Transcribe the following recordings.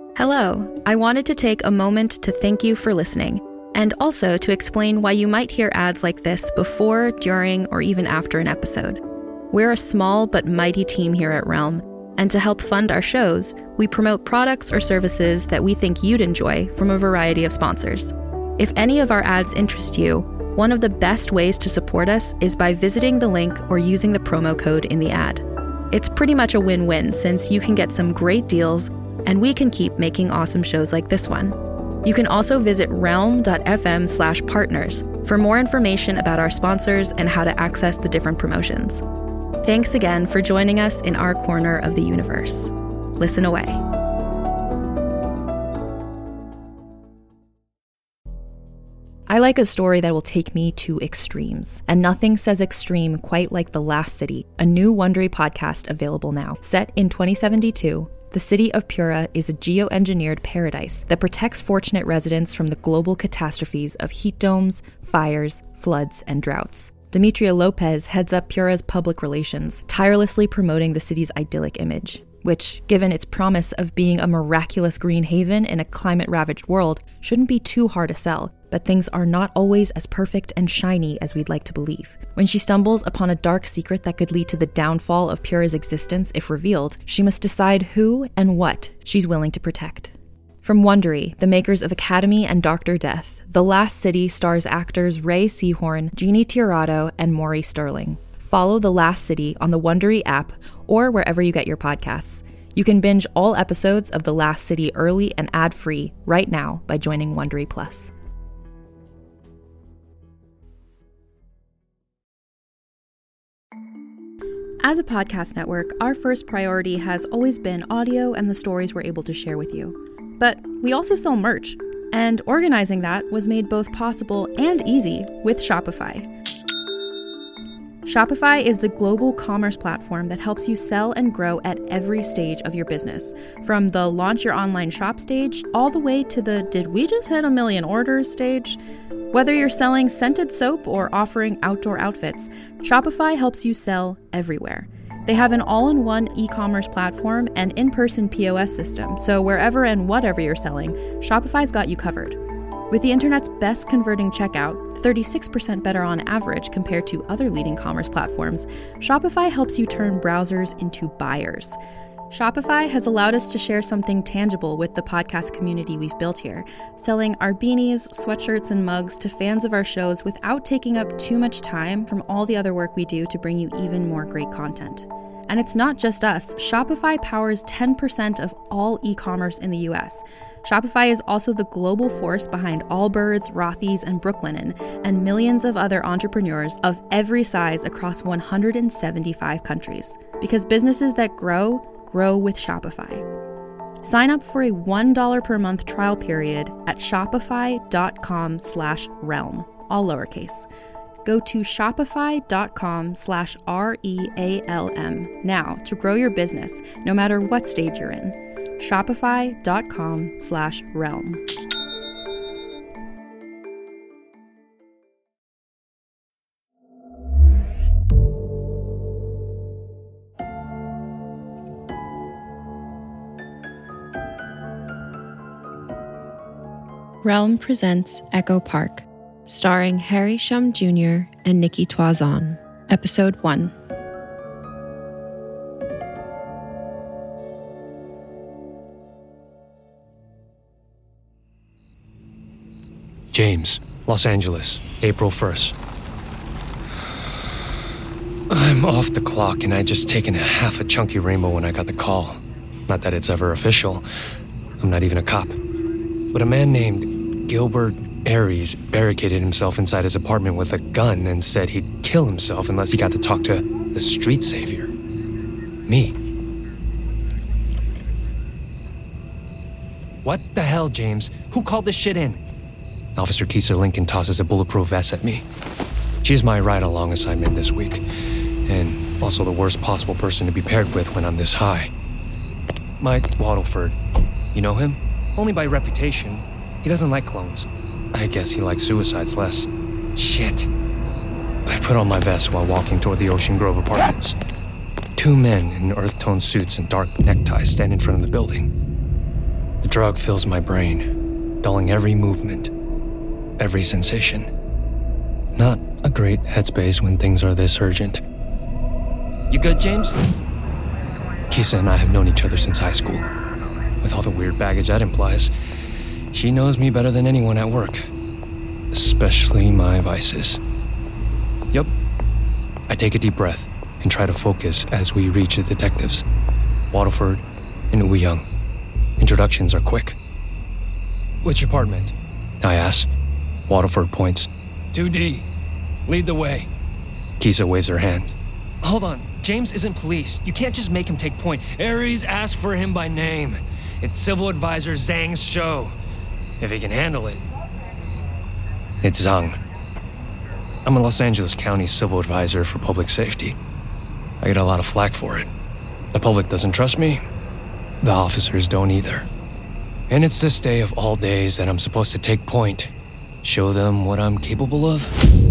Hello, I wanted to take a moment to thank you for listening, and also to explain why you might hear ads like this before, during, or even after an episode. We're a small but mighty team here at Realm, and to help fund our shows, we promote products or services that we think you'd enjoy from a variety of sponsors. If any of our ads interest you, one of the best ways to support us is by visiting the link or using the promo code in the ad. It's pretty much a win-win since you can get some great deals and we can keep making awesome shows like this one. You can also visit realm.fm/partners for more information about our sponsors and how to access the different promotions. Thanks again for joining us in our corner of the universe. Listen away. I like a story that will take me to extremes, and nothing says extreme quite like The Last City, a new Wondery podcast available now. Set in 2072, the city of Pura is a geoengineered paradise that protects fortunate residents from the global catastrophes of heat domes, fires, floods, and droughts. Demetria Lopez heads up Pura's public relations, tirelessly promoting the city's idyllic image, which, given its promise of being a miraculous green haven in a climate-ravaged world, shouldn't be too hard to sell. But things are not always as perfect and shiny as we'd like to believe. When she stumbles upon a dark secret that could lead to the downfall of Pura's existence if revealed, she must decide who and what she's willing to protect. From Wondery, the makers of Academy and Dr. Death, The Last City stars actors Ray Seahorn, Jeannie Tirado, and Maury Sterling. Follow The Last City on the Wondery app or wherever you get your podcasts. You can binge all episodes of The Last City early and ad-free right now by joining Wondery Plus. As a podcast network, our first priority has always been audio and the stories we're able to share with you. But we also sell merch, and organizing that was made both possible and easy with Shopify. Shopify is the global commerce platform that helps you sell and grow at every stage of your business, from the launch your online shop stage all the way to the did we just hit 1 million orders stage. Whether you're selling scented soap or offering outdoor outfits, Shopify helps you sell everywhere. They have an all-in-one e-commerce platform and in-person POS system, so wherever and whatever you're selling, Shopify's got you covered. With the internet's best converting checkout, 36% better on average compared to other leading commerce platforms, Shopify helps you turn browsers into buyers. Shopify has allowed us to share something tangible with the podcast community we've built here, selling our beanies, sweatshirts, and mugs to fans of our shows without taking up too much time from all the other work we do to bring you even more great content. And it's not just us. Shopify powers 10% of all e-commerce in the US. Shopify is also the global force behind Allbirds, Rothy's, and Brooklinen, and millions of other entrepreneurs of every size across 175 countries. Because businesses that grow with Shopify. Sign up for a $1 per month trial period at shopify.com/realm, all lowercase. Go to shopify.com/REALM now to grow your business, no matter what stage you're in. Shopify.com/realm. Realm presents Echo Park, starring Harry Shum Jr. and Nikki Toison. Episode 1. James, Los Angeles, April 1st. I'm off the clock and I'd just taken half a chunky rainbow when I got the call. Not that it's ever official. I'm not even a cop. But a man named Gilbert Aries barricaded himself inside his apartment with a gun and said he'd kill himself unless he got to talk to the street savior. Me. What the hell, James? Who called this shit in? Officer Tisa Lincoln tosses a bulletproof vest at me. She's my ride-along assignment this week, and also the worst possible person to be paired with when I'm this high. Mike Waddleford. You know him? Only by reputation. He doesn't like clones. I guess he likes suicides less. Shit. I put on my vest while walking toward the Ocean Grove apartments. 2 men in earth-tone suits and dark neckties stand in front of the building. The drug fills my brain, dulling every movement, every sensation. Not a great headspace when things are this urgent. You good, James? Kisa and I have known each other since high school. With all the weird baggage that implies, she knows me better than anyone at work. Especially my vices. Yep. I take a deep breath and try to focus as we reach the detectives. Waterford and Woo-young. Introductions are quick. Which apartment? I ask. Waterford points. 2D. Lead the way. Kisa waves her hand. Hold on. James isn't police. You can't just make him take point. Ares asked for him by name. It's Civil Advisor Zhang's show. If he can handle it. It's Zhang. I'm a Los Angeles County Civil Advisor for Public Safety. I get a lot of flack for it. The public doesn't trust me. The officers don't either. And it's this day of all days that I'm supposed to take point. Show them what I'm capable of.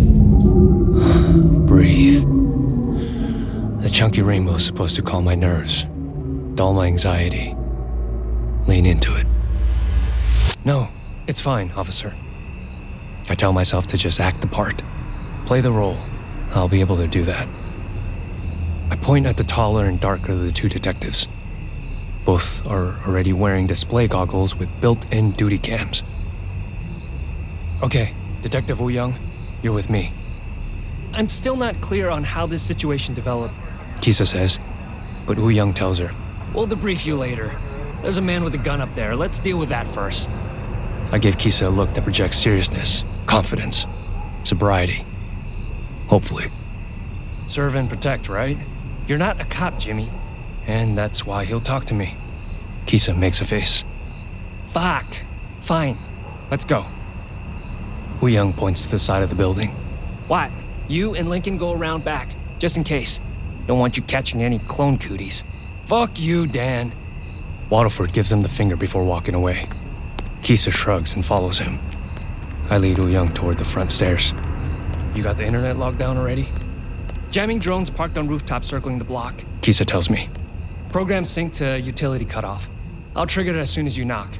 Breathe. The chunky rainbow is supposed to calm my nerves, dull my anxiety. Lean into it. No, it's fine, officer. I tell myself to just act the part. Play the role. I'll be able to do that. I point at the taller and darker of the two detectives. Both are already wearing display goggles with built-in duty cams. Okay, Detective Woo-young, you're with me. I'm still not clear on how this situation developed. Kisa says, but Woo-young tells her. We'll debrief you later. There's a man with a gun up there. Let's deal with that first. I give Kisa a look that projects seriousness, confidence, sobriety. Hopefully. Serve and protect, right? You're not a cop, Jimmy. And that's why he'll talk to me. Kisa makes a face. Fuck. Fine. Let's go. Woo-young points to the side of the building. What? You and Lincoln go around back, just in case. Don't want you catching any clone cooties. Fuck you, Dan. Waterford gives him the finger before walking away. Kisa shrugs and follows him. I lead Woo-young toward the front stairs. You got the internet locked down already? Jamming drones parked on rooftops circling the block. Kisa tells me. Program synced to utility cutoff. I'll trigger it as soon as you knock.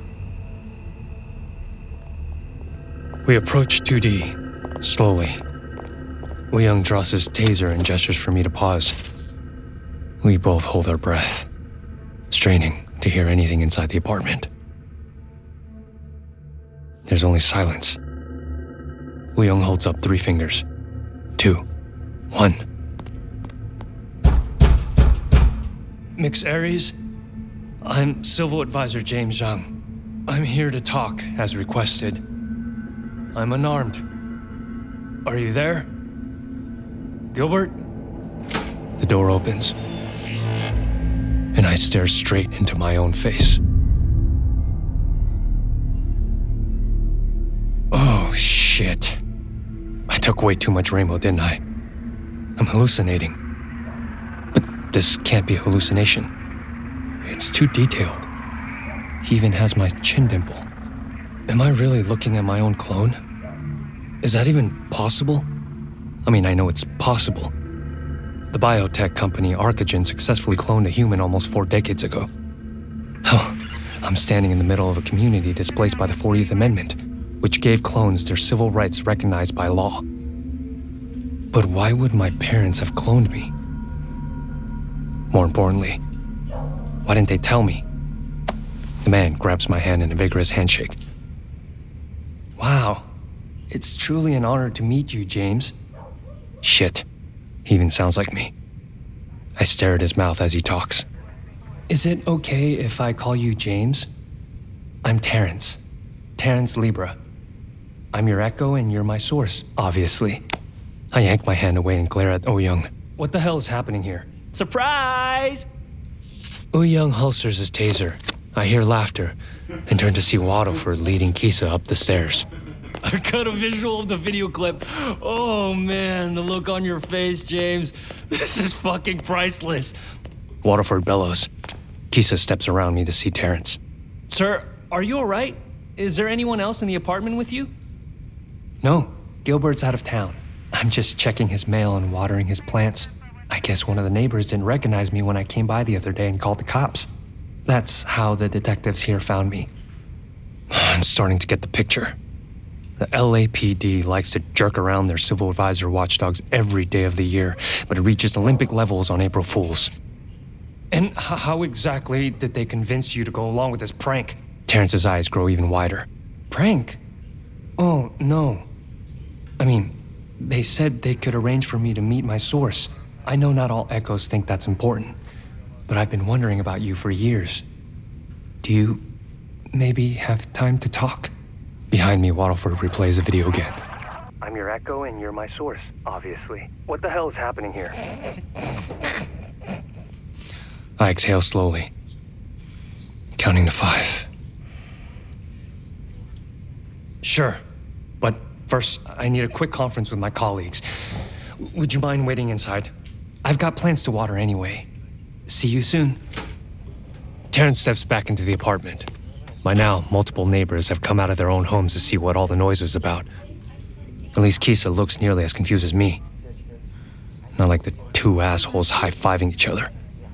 We approach 2D, slowly. Woo-young draws his taser and gestures for me to pause. We both hold our breath, straining to hear anything inside the apartment. There's only silence. Woo-young holds up 3 fingers. 2, 1. Mix Ares, I'm Civil Advisor James Zhang. I'm here to talk, as requested. I'm unarmed. Are you there? Gilbert? The door opens, and I stare straight into my own face. Oh, shit. I took way too much rainbow, didn't I? I'm hallucinating. But this can't be a hallucination. It's too detailed. He even has my chin dimple. Am I really looking at my own clone? Is that even possible? I mean, I know it's possible. The biotech company Arcogen successfully cloned a human almost 4 decades ago. Hell, I'm standing in the middle of a community displaced by the 40th Amendment, which gave clones their civil rights recognized by law. But why would my parents have cloned me? More importantly, why didn't they tell me? The man grabs my hand in a vigorous handshake. Wow. It's truly an honor to meet you, James. Shit. He even sounds like me. I stare at his mouth as he talks. Is it okay if I call you James? I'm Terrence. Terrence Libra. I'm your echo and you're my source, obviously. I yank my hand away and glare at Woo-young. What the hell is happening here? Surprise! Woo-young holsters his taser. I hear laughter and turn to see Waterford leading Kisa up the stairs. I got a visual of the video clip. Oh man, the look on your face, James. This is fucking priceless. Waterford bellows. Kisa steps around me to see Terrence. Sir, are you alright? Is there anyone else in the apartment with you? No, Gilbert's out of town. I'm just checking his mail and watering his plants. I guess one of the neighbors didn't recognize me when I came by the other day and called the cops. That's how the detectives here found me. I'm starting to get the picture. The LAPD likes to jerk around their civil advisor watchdogs every day of the year, but it reaches Olympic levels on April Fools. And how exactly did they convince you to go along with this prank? Terrence's eyes grow even wider. Prank? Oh, no. I mean, they said they could arrange for me to meet my source. I know not all Echoes think that's important, but I've been wondering about you for years. Do you maybe have time to talk? Behind me, Waddleford replays a video again. I'm your Echo and you're my source, obviously. What the hell is happening here? I exhale slowly, counting to 5. Sure, but first, I need a quick conference with my colleagues. Would you mind waiting inside? I've got plants to water anyway. See you soon. Terrence steps back into the apartment. By now, multiple neighbors have come out of their own homes to see what all the noise is about. At least Kisa looks nearly as confused as me. Not like the two assholes high-fiving each other.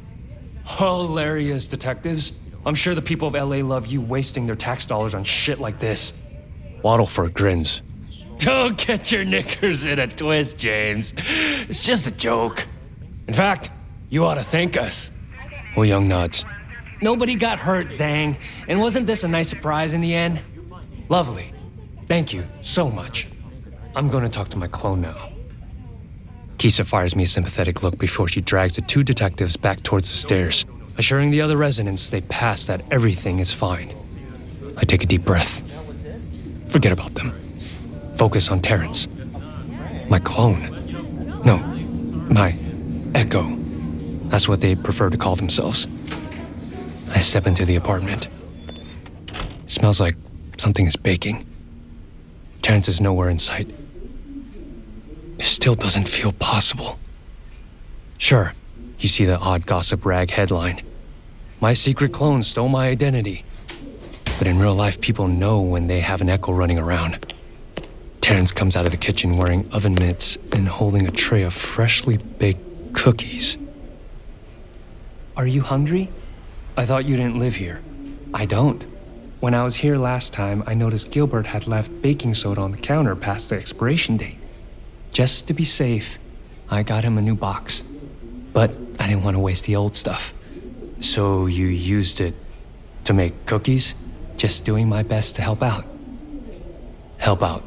Hilarious, detectives. I'm sure the people of LA love you wasting their tax dollars on shit like this. Waddleford grins. Don't get your knickers in a twist, James. It's just a joke. In fact, you ought to thank us. Wu Young nods. Nobody got hurt, Zhang. And wasn't this a nice surprise in the end? Lovely. Thank you so much. I'm going to talk to my clone now. Kisa fires me a sympathetic look before she drags the two detectives back towards the stairs, assuring the other residents they pass that everything is fine. I take a deep breath. Forget about them. Focus on Terrence. My clone. No, my Echo. That's what they prefer to call themselves. I step into the apartment. It smells like something is baking. Terrence is nowhere in sight. It still doesn't feel possible. Sure, you see the odd gossip rag headline. My secret clone stole my identity. But in real life, people know when they have an Echo running around. Terrence comes out of the kitchen wearing oven mitts and holding a tray of freshly baked cookies. Are you hungry? I thought you didn't live here. I don't. When I was here last time, I noticed Gilbert had left baking soda on the counter past the expiration date. Just to be safe, I got him a new box. But I didn't want to waste the old stuff. So you used it to make cookies? Just doing my best to help out. Help out.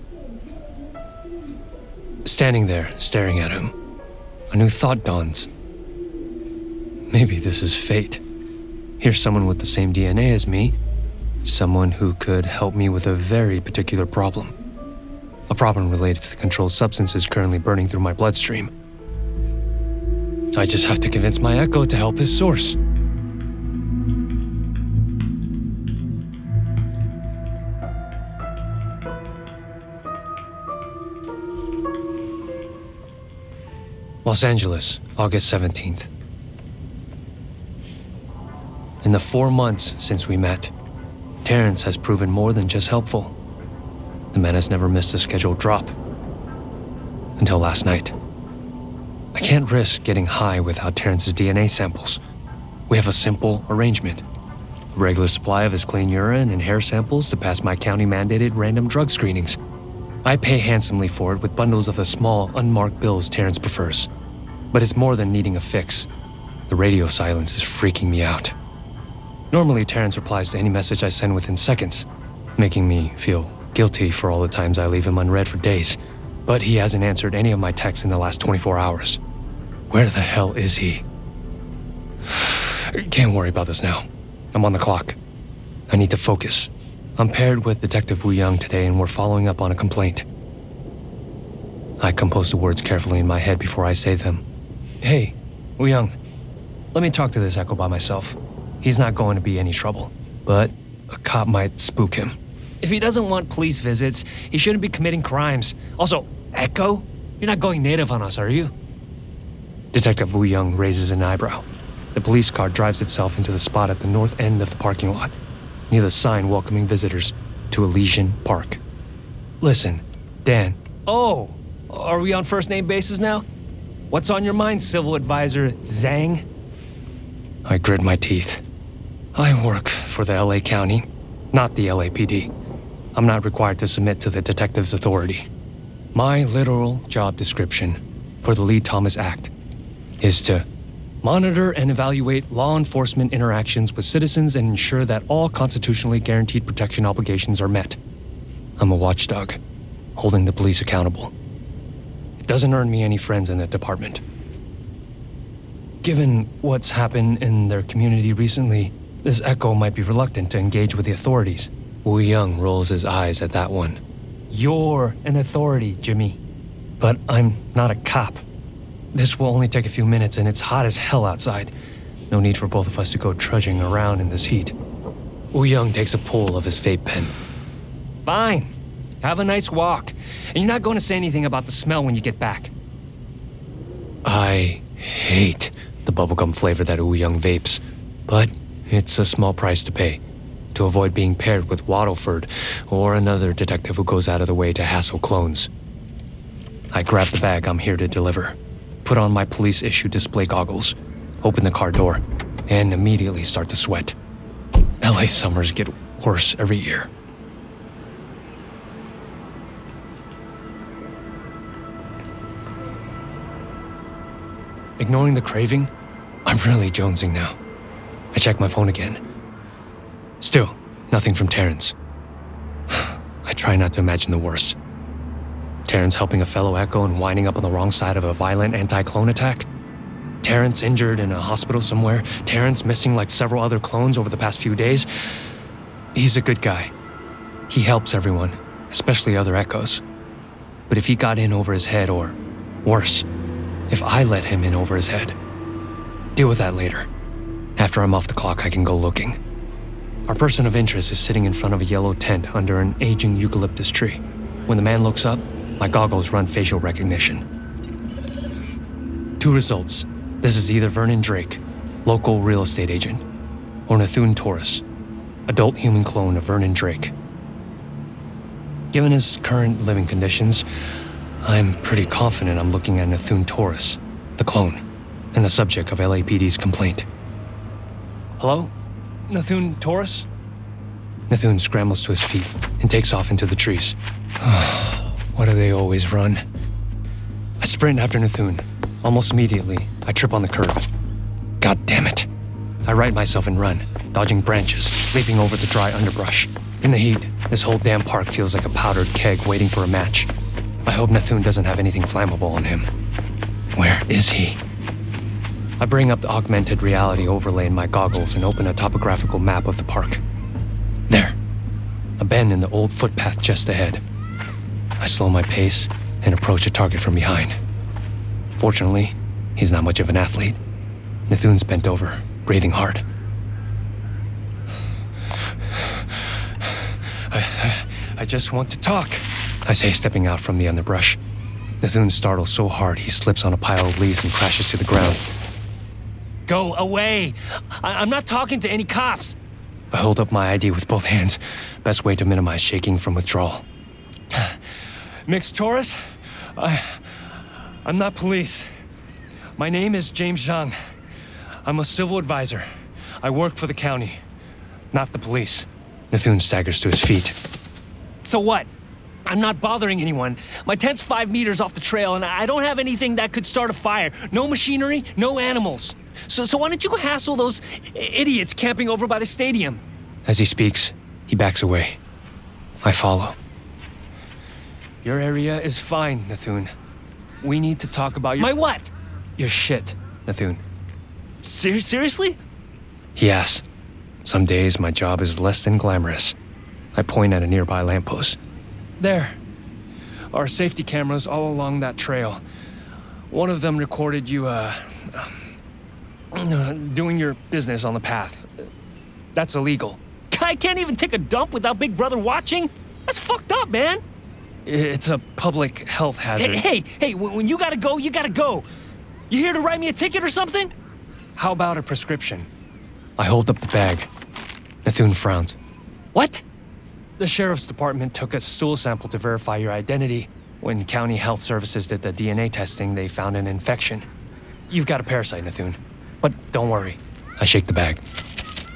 Standing there, staring at him, a new thought dawns. Maybe this is fate. Here's someone with the same DNA as me. Someone who could help me with a very particular problem. A problem related to the controlled substances currently burning through my bloodstream. I just have to convince my Echo to help his source. Los Angeles, August 17th. In the 4 months since we met, Terrence has proven more than just helpful. The man has never missed a scheduled drop. Until last night. I can't risk getting high without Terrence's DNA samples. We have a simple arrangement. A regular supply of his clean urine and hair samples to pass my county-mandated random drug screenings. I pay handsomely for it with bundles of the small, unmarked bills Terrence prefers. But it's more than needing a fix. The radio silence is freaking me out. Normally, Terrence replies to any message I send within seconds, making me feel guilty for all the times I leave him unread for days. But he hasn't answered any of my texts in the last 24 hours. Where the hell is he? Can't worry about this now. I'm on the clock. I need to focus. I'm paired with Detective Wu Young today and we're following up on a complaint. I compose the words carefully in my head before I say them. Hey, Wu Young, let me talk to this Echo by myself. He's not going to be any trouble, but a cop might spook him. If he doesn't want police visits, he shouldn't be committing crimes. Also, Echo? You're not going native on us, are you? Detective Wu Young raises an eyebrow. The police car drives itself into the spot at the north end of the parking lot, near the sign welcoming visitors to Elysian Park. Listen, Dan. Oh, are we on first name basis now? What's on your mind, Civil Advisor Zhang? I grit my teeth. I work for the LA County, not the LAPD. I'm not required to submit to the detective's authority. My literal job description for the Lee-Thomas Act is to monitor and evaluate law enforcement interactions with citizens and ensure that all constitutionally guaranteed protection obligations are met. I'm a watchdog, holding the police accountable. It doesn't earn me any friends in the department. Given what's happened in their community recently, this Echo might be reluctant to engage with the authorities. Wu Young rolls his eyes at that one. You're an authority, Jimmy. But I'm not a cop. This will only take a few minutes and it's hot as hell outside. No need for both of us to go trudging around in this heat. Wu Young takes a pull of his vape pen. Fine. Have a nice walk. And you're not going to say anything about the smell when you get back. I hate the bubblegum flavor that Wu Young vapes, but it's a small price to pay to avoid being paired with Waddleford or another detective who goes out of the way to hassle clones. I grab the bag I'm here to deliver, put on my police-issued display goggles, open the car door, and immediately start to sweat. LA summers get worse every year. Ignoring the craving, I'm really jonesing now. I check my phone again. Still, nothing from Terrence. I try not to imagine the worst. Terrence helping a fellow Echo and winding up on the wrong side of a violent anti-clone attack. Terrence injured in a hospital somewhere. Terrence missing like several other clones over the past few days. He's a good guy. He helps everyone, especially other Echoes. But if he got in over his head, or worse, if I let him in over his head, deal with that later. After I'm off the clock, I can go looking. Our person of interest is sitting in front of a yellow tent under an aging eucalyptus tree. When the man looks up, my goggles run facial recognition. 2 results. This is either Vernon Drake, local real estate agent, or Nathun Taurus, adult human clone of Vernon Drake. Given his current living conditions, I'm pretty confident I'm looking at Nathun Taurus, the clone, and the subject of LAPD's complaint. Hello? Nathun Taurus? Nathun scrambles to his feet and takes off into the trees. Why do they always run? I sprint after Nathun. Almost immediately, I trip on the curb. God damn it. I right myself and run, dodging branches, leaping over the dry underbrush. In the heat, this whole damn park feels like a powdered keg waiting for a match. I hope Nathun doesn't have anything flammable on him. Where is he? I bring up the augmented reality overlay in my goggles and open a topographical map of the park. There. A bend in the old footpath just ahead. I slow my pace and approach the target from behind. Fortunately, he's not much of an athlete. Nathun's bent over, breathing hard. I just want to talk, I say, stepping out from the underbrush. Nathun startles so hard he slips on a pile of leaves and crashes to the ground. Go away! I'm not talking to any cops! I hold up my ID with both hands. Best way to minimize shaking from withdrawal. Mixed Taurus? I'm not police. My name is James Zhang. I'm a civil advisor. I work for the county, not the police. Nathun staggers to his feet. So what? I'm not bothering anyone. My tent's 5 meters off the trail, and I don't have anything that could start a fire. No machinery, no animals. So why don't you go hassle those idiots camping over by the stadium? As he speaks, he backs away. I follow. Your area is fine, Nathun. We need to talk about your— My what? Your shit, Nathun. Seriously? He asks. Some days my job is less than glamorous. I point at a nearby lamppost. There are safety cameras all along that trail. One of them recorded you, doing your business on the path. That's illegal. I can't even take a dump without Big Brother watching? That's fucked up, man. It's a public health hazard. Hey, when you gotta go, you gotta go. You here to write me a ticket or something? How about a prescription? I hold up the bag. Nathun frowns. What? The sheriff's department took a stool sample to verify your identity. When County Health Services did the DNA testing, they found an infection. You've got a parasite, Nathun. But don't worry. I shake the bag.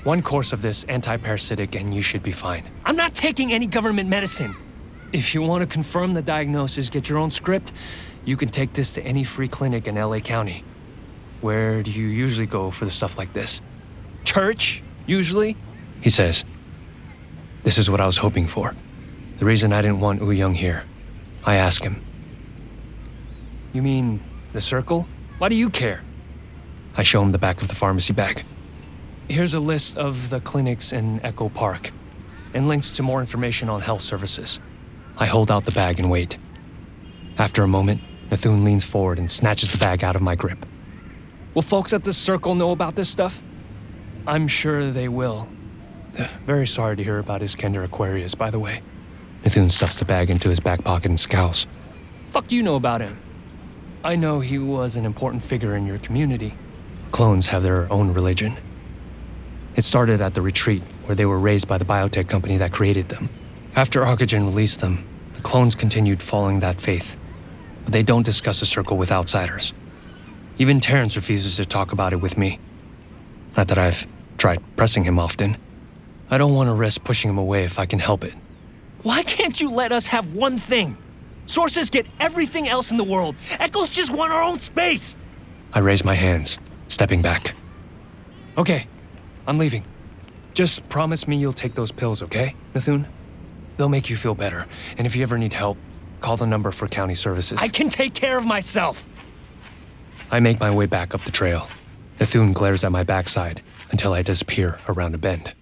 One course of this anti-parasitic and you should be fine. I'm not taking any government medicine. If you want to confirm the diagnosis, get your own script, you can take this to any free clinic in LA County. Where do you usually go for the stuff like this? Church, usually? He says. This is what I was hoping for. The reason I didn't want Woo-Young here. I ask him. You mean the circle? Why do you care? I show him the back of the pharmacy bag. Here's a list of the clinics in Echo Park, and links to more information on health services. I hold out the bag and wait. After a moment, Nathun leans forward and snatches the bag out of my grip. Will folks at the circle know about this stuff? I'm sure they will. Very sorry to hear about Iskender Aquarius, by the way. Nathun stuffs the bag into his back pocket and scowls. Fuck do you know about him? I know he was an important figure in your community. Clones have their own religion. It started at the retreat, where they were raised by the biotech company that created them. After Arcogen released them, the clones continued following that faith. But they don't discuss the circle with outsiders. Even Terrence refuses to talk about it with me. Not that I've tried pressing him often. I don't want to risk pushing him away if I can help it. Why can't you let us have one thing? Sources get everything else in the world. Echoes just want our own space. I raise my hands, stepping back. Okay, I'm leaving. Just promise me you'll take those pills, okay, Nathun? They'll make you feel better, and if you ever need help, call the number for county services. I can take care of myself! I make my way back up the trail. Nathun glares at my backside until I disappear around a bend.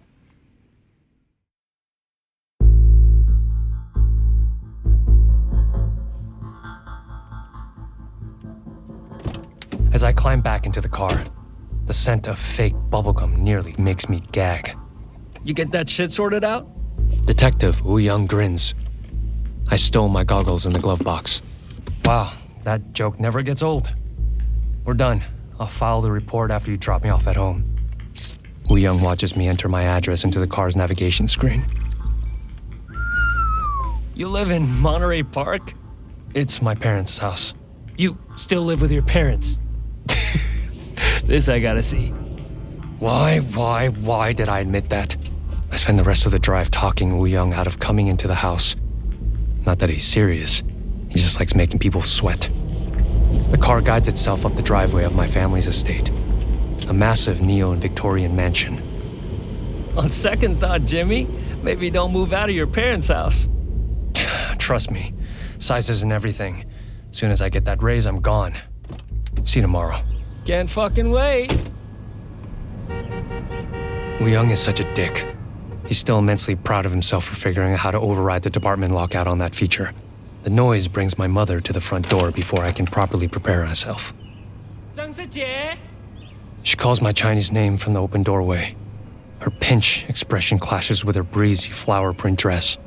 As I climb back into the car, the scent of fake bubblegum nearly makes me gag. You get that shit sorted out? Detective Woo-Young grins. I stole my goggles in the glove box. Wow, that joke never gets old. We're done. I'll file the report after you drop me off at home. Woo-Young watches me enter my address into the car's navigation screen. You live in Monterey Park? It's my parents' house. You still live with your parents? This I gotta see. Why did I admit that? I spend the rest of the drive talking Woo-Young out of coming into the house. Not that he's serious. He just likes making people sweat. The car guides itself up the driveway of my family's estate. A massive neo and Victorian mansion. On second thought, Jimmy, maybe don't move out of your parents' house. Trust me, sizes and everything. As soon as I get that raise, I'm gone. See you tomorrow. Can't fucking wait. Woo-Young is such a dick. He's still immensely proud of himself for figuring out how to override the department lockout on that feature. The noise brings my mother to the front door before I can properly prepare myself. She calls my Chinese name from the open doorway. Her pinch expression clashes with her breezy flower print dress.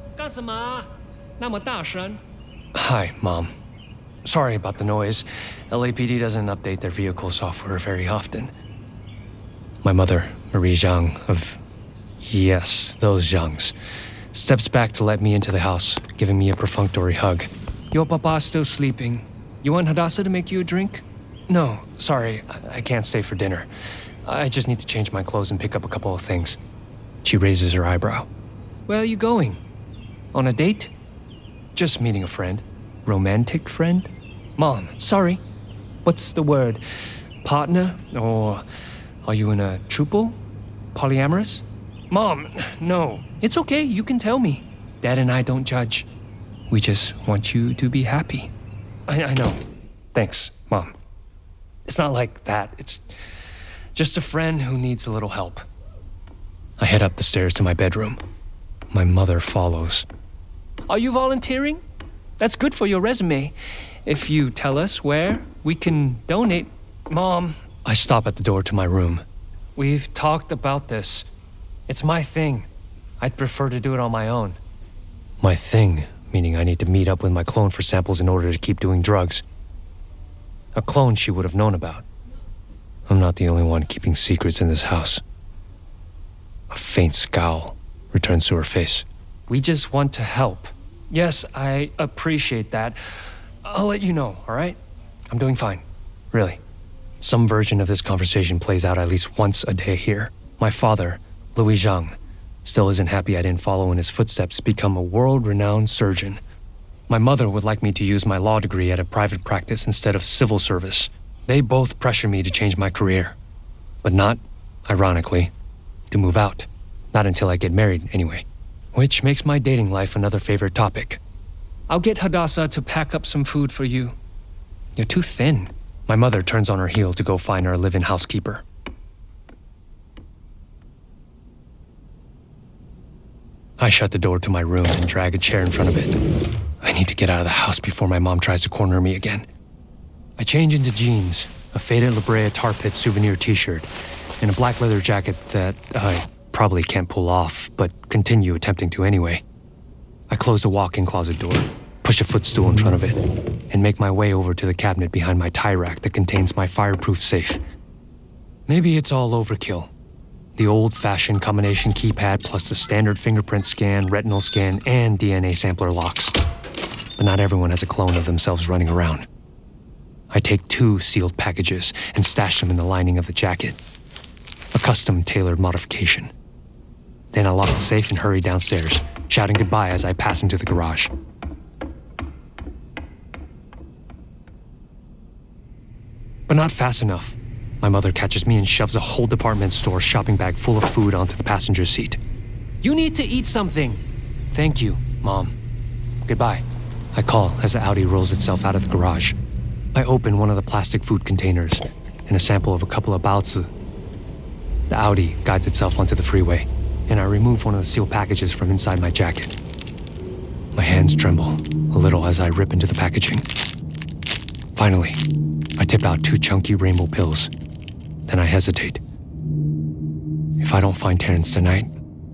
Hi, Mom. Sorry about the noise. LAPD doesn't update their vehicle software very often. My mother, Marie Zhang of... Yes, those Zhangs, steps back to let me into the house, giving me a perfunctory hug. Your papa's still sleeping. You want Hadassah to make you a drink? No, sorry, I can't stay for dinner. I just need to change my clothes and pick up a couple of things. She raises her eyebrow. Where are you going? On a date? Just meeting a friend. Romantic friend? Mom, sorry. What's the word? Partner? Or are you in a trouble? Polyamorous? Mom, no. It's okay, you can tell me. Dad and I don't judge. We just want you to be happy. I know. Thanks, Mom. It's not like that. It's just a friend who needs a little help. I head up the stairs to my bedroom. My mother follows. Are you volunteering? That's good for your resume. If you tell us where, we can donate. Mom. I stop at the door to my room. We've talked about this. It's my thing. I'd prefer to do it on my own. My thing, meaning I need to meet up with my clone for samples in order to keep doing drugs. A clone she would have known about. I'm not the only one keeping secrets in this house. A faint scowl returns to her face. We just want to help. Yes, I appreciate that. I'll let you know, all right? I'm doing fine. Really. Some version of this conversation plays out at least once a day here. My father, Louis Zhang, still isn't happy I didn't follow in his footsteps to become a world-renowned surgeon. My mother would like me to use my law degree at a private practice instead of civil service. They both pressure me to change my career. But not, ironically, to move out. Not until I get married, anyway. Which makes my dating life another favorite topic. I'll get Hadassah to pack up some food for you. You're too thin. My mother turns on her heel to go find our live-in housekeeper. I shut the door to my room and drag a chair in front of it. I need to get out of the house before my mom tries to corner me again. I change into jeans, a faded La Brea Tar Pit souvenir t-shirt, and a black leather jacket that I probably can't pull off, but continue attempting to anyway. I close the walk-in closet door, push a footstool in front of it, and make my way over to the cabinet behind my tie rack that contains my fireproof safe. Maybe it's all overkill. The old-fashioned combination keypad plus the standard fingerprint scan, retinal scan, and DNA sampler locks. But not everyone has a clone of themselves running around. I take 2 sealed packages and stash them in the lining of the jacket. A custom-tailored modification. Then I lock the safe and hurry downstairs, shouting goodbye as I pass into the garage. But not fast enough. My mother catches me and shoves a whole department store shopping bag full of food onto the passenger seat. You need to eat something. Thank you, Mom. Goodbye. I call as the Audi rolls itself out of the garage. I open one of the plastic food containers and a sample of a couple of baozi. The Audi guides itself onto the freeway, and I remove one of the sealed packages from inside my jacket. My hands tremble a little as I rip into the packaging. Finally, I tip out 2 chunky rainbow pills. Then I hesitate. If I don't find Terrence tonight...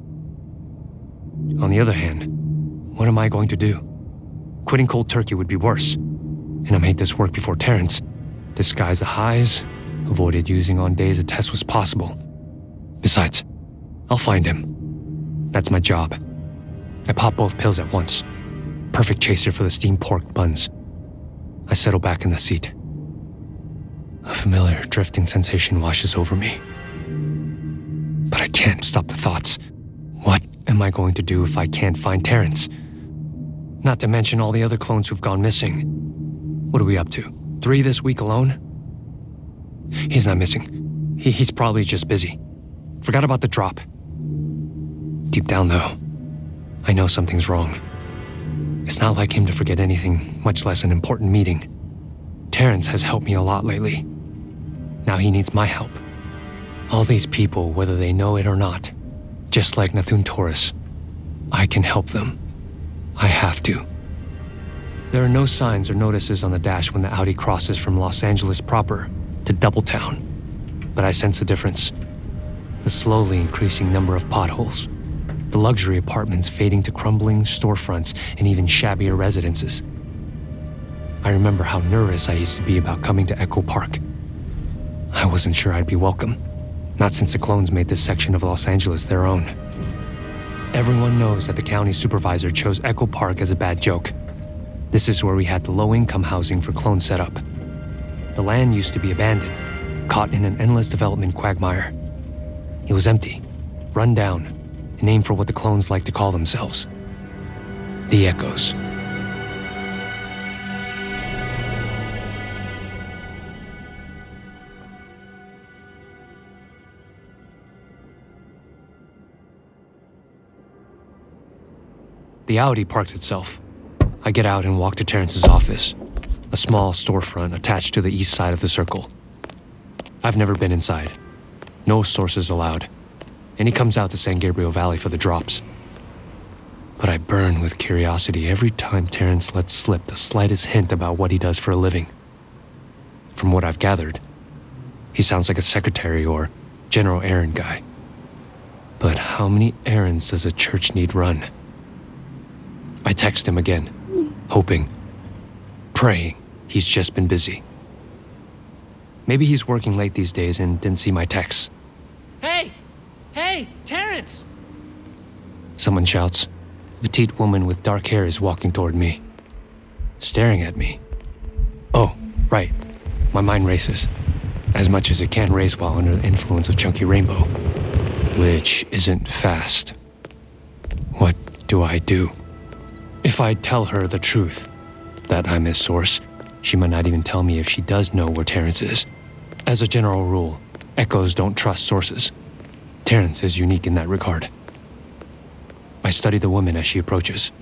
On the other hand, what am I going to do? Quitting cold turkey would be worse. And I made this work before Terrence. Disguise the highs, avoided using on days a test was possible. Besides, I'll find him. That's my job. I pop both pills at once. Perfect chaser for the steamed pork buns. I settle back in the seat. A familiar drifting sensation washes over me. But I can't stop the thoughts. What am I going to do if I can't find Terrence? Not to mention all the other clones who've gone missing. What are we up to? 3 this week alone? He's not missing. He's probably just busy. Forgot about the drop. Deep down, though, I know something's wrong. It's not like him to forget anything, much less an important meeting. Terrence has helped me a lot lately. Now he needs my help. All these people, whether they know it or not, just like Nathun Taurus, I can help them. I have to. There are no signs or notices on the dash when the Audi crosses from Los Angeles proper to Doubletown, but I sense the difference. The slowly increasing number of potholes, the luxury apartments fading to crumbling storefronts and even shabbier residences. I remember how nervous I used to be about coming to Echo Park. I wasn't sure I'd be welcome, not since the clones made this section of Los Angeles their own. Everyone knows that the county supervisor chose Echo Park as a bad joke. This is where we had the low-income housing for clones set up. The land used to be abandoned, caught in an endless development quagmire. It was empty, run down, a name for what the clones like to call themselves. The Echoes. The Audi parks itself. I get out and walk to Terrence's office, a small storefront attached to the east side of the circle. I've never been inside. No sources allowed. And he comes out to San Gabriel Valley for the drops. But I burn with curiosity every time Terrence lets slip the slightest hint about what he does for a living. From what I've gathered, he sounds like a secretary or general errand guy. But how many errands does a church need run? I text him again, hoping, praying he's just been busy. Maybe he's working late these days and didn't see my texts. Hey! Hey, Terrence! Someone shouts. A petite woman with dark hair is walking toward me, staring at me. Oh, right. My mind races, as much as it can race while under the influence of Chunky Rainbow. which isn't fast. What do I do? If I tell her the truth, that I'm his source, she might not even tell me if she does know where Terrence is. As a general rule, echoes don't trust sources. Terrence is unique in that regard. I study the woman as she approaches.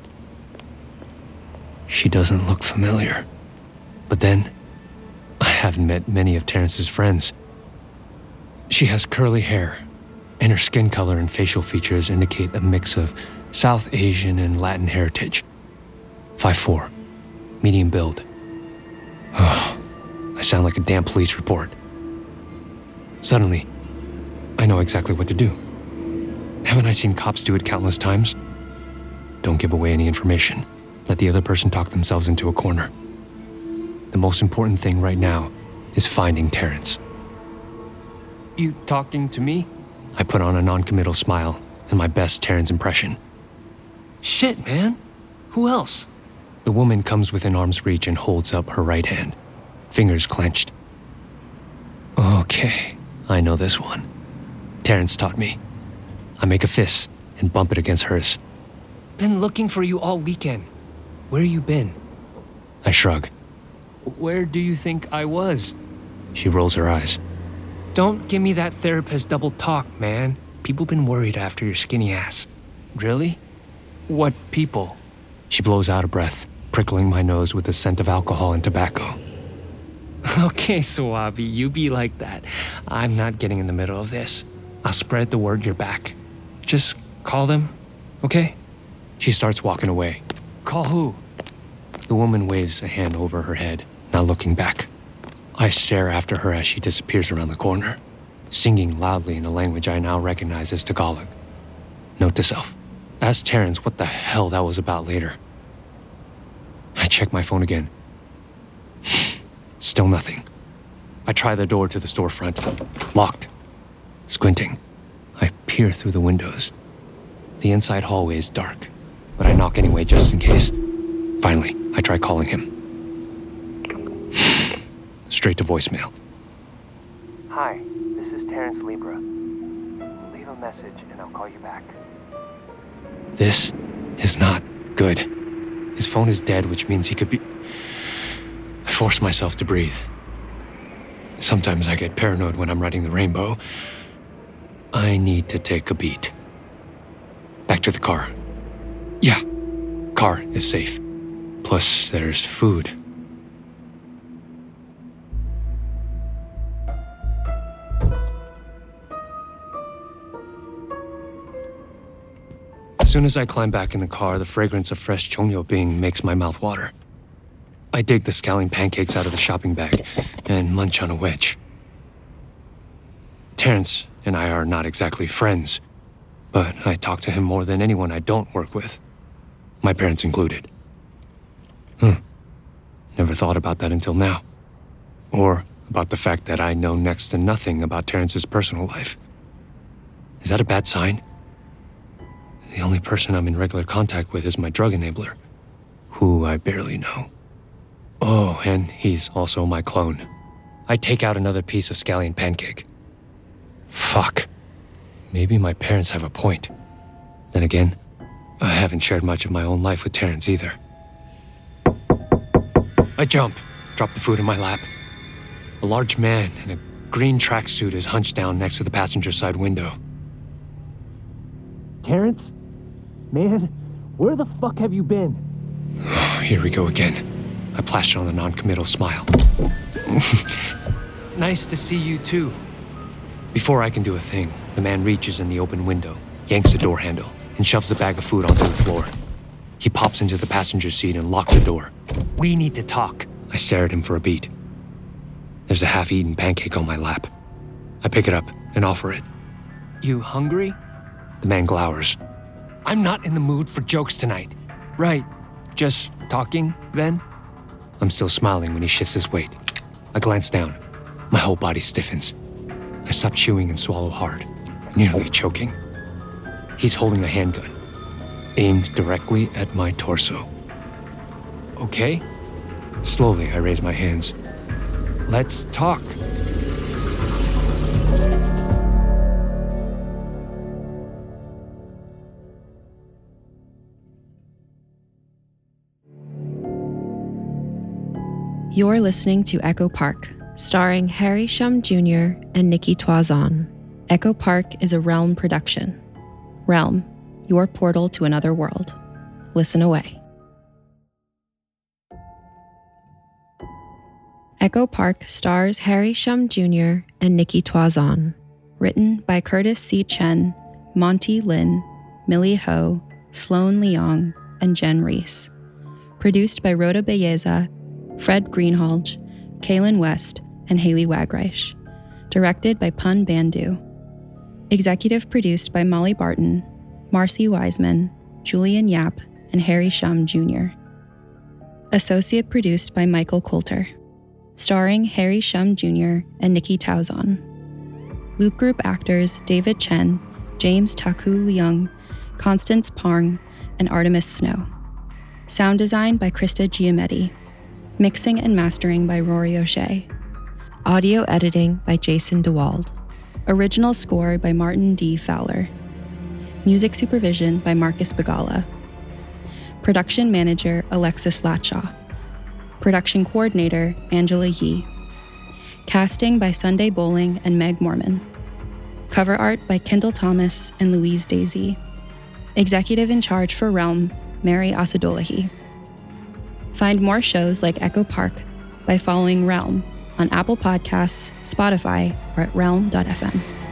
She doesn't look familiar. But then, I haven't met many of Terrence's friends. She has curly hair, and her skin color and facial features indicate a mix of South Asian and Latin heritage. 5'4", medium build. Oh, I sound like a damn police report. Suddenly, I know exactly what to do. Haven't I seen cops do it countless times? Don't give away any information. Let the other person talk themselves into a corner. The most important thing right now is finding Terrence. You talking to me? I put on a non-committal smile and my best Terrence impression. Shit, man. Who else? The woman comes within arm's reach and holds up her right hand, fingers clenched. Okay, I know this one. Terrence taught me. I make a fist and bump it against hers. Been looking for you all weekend. Where you been? I shrug. Where do you think I was? She rolls her eyes. Don't give me that therapist double talk, man. People been worried after your skinny ass. Really? What people? She blows out a breath, prickling my nose with the scent of alcohol and tobacco. Okay, Suavi, you be like that. I'm not getting in the middle of this. I'll spread the word you're back. Just call them, okay? She starts walking away. Call who? The woman waves a hand over her head, not looking back. I stare after her as she disappears around the corner, singing loudly in a language I now recognize as Tagalog. Note to self, ask Terrence what the hell that was about later. I check my phone again. Still nothing. I try the door to the storefront. Locked. Squinting, I peer through the windows. The inside hallway is dark, but I knock anyway just in case. Finally, I try calling him. Straight to voicemail. Hi, this is Terrence Libra. Leave a message and I'll call you back. This is not good. His phone is dead, which means he could be... I force myself to breathe. Sometimes I get paranoid when I'm riding the rainbow. I need to take a beat. Back to the car. Yeah, car is safe. Plus, there's food. As soon as I climb back in the car, the fragrance of fresh cheongyobing makes my mouth water. I dig the scallion pancakes out of the shopping bag and munch on a wedge. Terrence and I are not exactly friends, but I talk to him more than anyone I don't work with, my parents included. Never thought about that until now. Or about the fact that I know next to nothing about Terrence's personal life. Is that a bad sign? The only person I'm in regular contact with is my drug enabler, who I barely know. Oh, and he's also my clone. I take out another piece of scallion pancake. Fuck. Maybe my parents have a point. Then again, I haven't shared much of my own life with Terrence either. I jump, drop the food in my lap. A large man in a green tracksuit is hunched down next to the passenger side window. Terrence? Man, where the fuck have you been? Oh, here we go again. I plaster on the non-committal smile. Nice to see you too. Before I can do a thing, the man reaches in the open window, yanks the door handle, and shoves the bag of food onto the floor. He pops into the passenger seat and locks the door. We need to talk. I stare at him for a beat. There's a half-eaten pancake on my lap. I pick it up and offer it. You hungry? The man glowers. I'm not in the mood for jokes tonight. Right. Just talking, then? I'm still smiling when he shifts his weight. I glance down. My whole body stiffens. I stop chewing and swallow hard, nearly choking. He's holding a handgun, aimed directly at my torso. Okay? Slowly, I raise my hands. Let's talk. You're listening to Echo Park, starring Harry Shum Jr. and Nikki Toison. Echo Park is a Realm production. Realm, your portal to another world. Listen away. Echo Park stars Harry Shum Jr. and Nikki Toison. Written by Curtis C. Chen, Monty Lin, Millie Ho, Sloan Leong, and Jen Reese. Produced by Rhoda Belleza, Fred Greenhalgh, Kaylin West, and Haley Wagreich. Directed by Pun Bandhu. Executive produced by Molly Barton, Marcy Wiseman, Julian Yap, and Harry Shum Jr. Associate produced by Michael Coulter. Starring Harry Shum Jr. and Nikki Toison. Loop Group actors David Chen, James Taku Leung, Constance Parng, and Artemis Snow. Sound design by Krista Giametti. Mixing and mastering by Rory O'Shea. Audio editing by Jason DeWald. Original score by Martin D. Fowler. Music supervision by Marcus Bagala. Production manager Alexis Latshaw. Production coordinator Angela Yee. Casting by Sunday Bowling and Meg Morman. Cover art by Kendall Thomas and Louise Daisy. Executive in charge for Realm, Mary Asadolahi. Find more shows like Echo Park by following Realm on Apple Podcasts, Spotify, or at realm.fm.